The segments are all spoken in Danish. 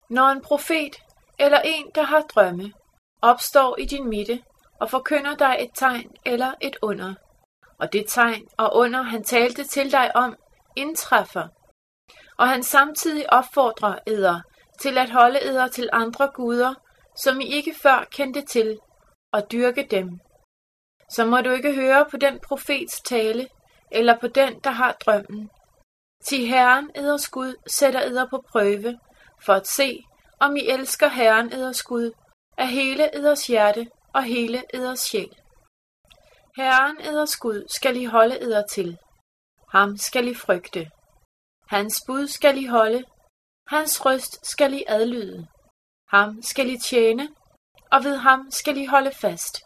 Når en profet eller en, der har drømme, opstår i din midte og forkynder dig et tegn eller et under, og det tegn og under, han talte til dig om, indtræffer, og han samtidig opfordrer eder til at holde eder til andre guder, som I ikke før kendte til, og dyrke dem, så må du ikke høre på den profets tale, eller på den, der har drømmen. Til Herren eders Gud sætter eder på prøve, for at se, om I elsker Herren eders Gud af hele eders hjerte og hele eders sjæl. Herren eders Gud skal I holde eder til. Ham skal I frygte. Hans bud skal I holde. Hans røst skal I adlyde. Ham skal I tjene, og ved ham skal I holde fast.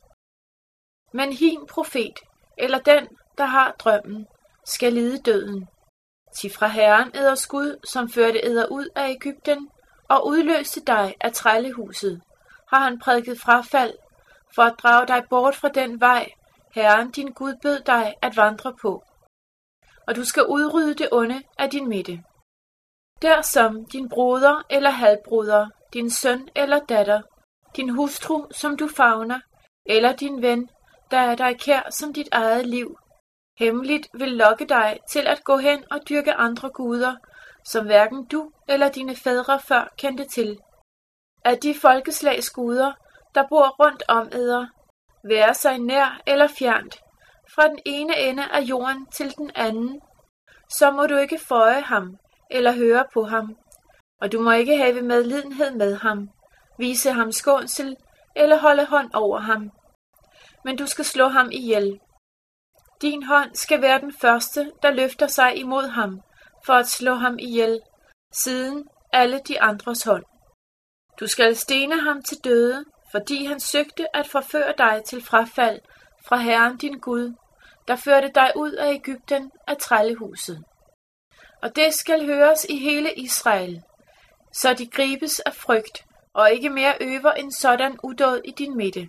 Men hin profet, eller den, der har drømmen, skal lide døden. Til fra Herren eders Gud, som førte eder ud af Egypten og udløste dig af trællehuset, har han prædiket frafald, for at drage dig bort fra den vej, Herren din Gud bød dig at vandre på. Og du skal udrydde det onde af din midte. Dersom din broder eller halvbroder, din søn eller datter, din hustru, som du favner, eller din ven, der er dig kær som dit eget liv, hemmeligt vil lokke dig til at gå hen og dyrke andre guder, som hverken du eller dine fædre før kendte til. Af de folkeslags guder, der bor rundt om eder, være sig nær eller fjernt, fra den ene ende af jorden til den anden, så må du ikke føje ham eller høre på ham, og du må ikke have medlidenhed med ham, vise ham skånsel eller holde hånd over ham, men du skal slå ham ihjel. Din hånd skal være den første, der løfter sig imod ham, for at slå ham ihjel, siden alle de andres hånd. Du skal stene ham til døde, fordi han søgte at forføre dig til frafald fra Herren din Gud, der førte dig ud af Egypten af trællehuset. Og det skal høres i hele Israel, så de gribes af frygt, og ikke mere øver en sådan udåd i din midte.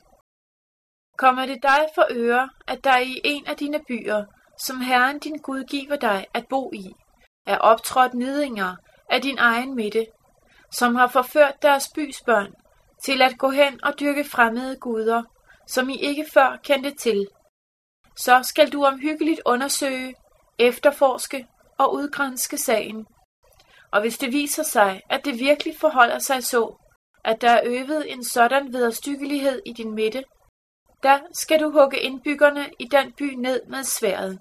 Kommer det dig for øre, at der i en af dine byer, som Herren din Gud giver dig at bo i, er optrådt nidringer af din egen midte, som har forført deres bys børn til at gå hen og dyrke fremmede guder, som I ikke før kendte til, så skal du omhyggeligt undersøge, efterforske og udgranske sagen. Og hvis det viser sig, at det virkelig forholder sig så, at der er øvet en sådan vederstyggelighed i din midte, da skal du hugge indbyggerne i den by ned med sværdet,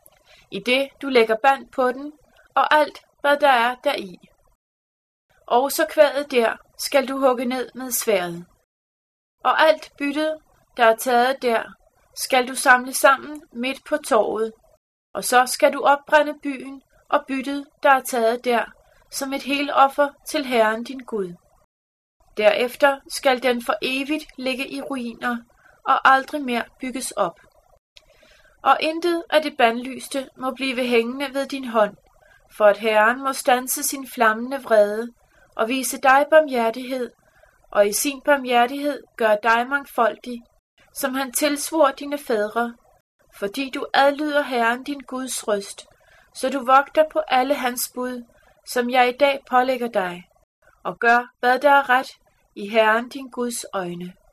i det du lægger band på den, og alt hvad der er deri. Også kvædet der skal du hugge ned med sværdet. Og alt byttet, der er taget der, skal du samle sammen midt på torvet, og så skal du opbrænde byen og byttet, der er taget der, som et helt offer til Herren din Gud. Derefter skal den for evigt ligge i ruiner og aldrig mere bygges op. Og intet af det bandlyste må blive hængende ved din hånd, for at Herren må standse sin flammende vrede og vise dig barmhjertighed, og i sin barmhjertighed gør dig mangfoldig, som han tilsvor dine fædre, fordi du adlyder Herren din Guds røst, så du vogter på alle hans bud, som jeg i dag pålægger dig, og gør, hvad der er ret i Herren din Guds øjne.